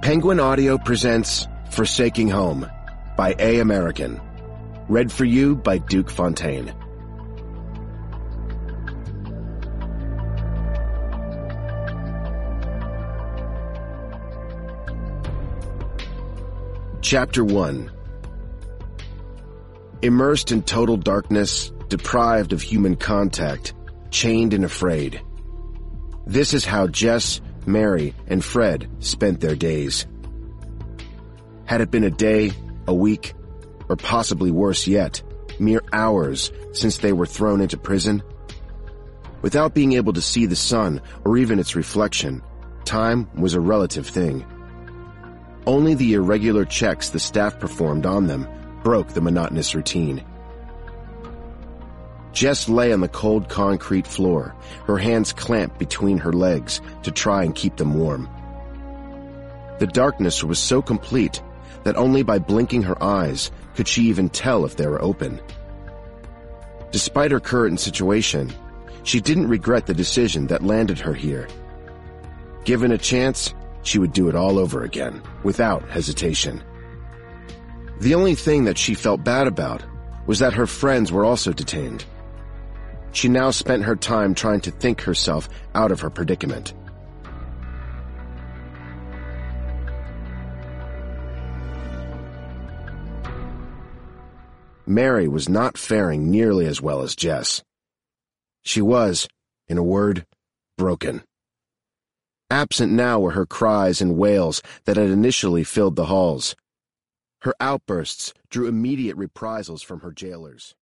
Penguin Audio presents Forsaking Home by A. American. Read for you by Duke Fontaine. Chapter 1. Immersed in total darkness, deprived of human contact, chained and afraid. This is how Jess, Mary, and Fred spent their days. Had it been a day, a week, or possibly worse yet, mere hours since they were thrown into prison? Without being able to see the sun or even its reflection, time was a relative thing. Only the irregular checks the staff performed on them broke the monotonous routine. Jess lay on the cold concrete floor, her hands clamped between her legs to try and keep them warm. The darkness was so complete that only by blinking her eyes could she even tell if they were open. Despite her current situation, she didn't regret the decision that landed her here. Given a chance, she would do it all over again, without hesitation. The only thing that she felt bad about was that her friends were also detained. She now spent her time trying to think herself out of her predicament. Mary was not faring nearly as well as Jess. She was, in a word, broken. Absent now were her cries and wails that had initially filled the halls. Her outbursts drew immediate reprisals from her jailers.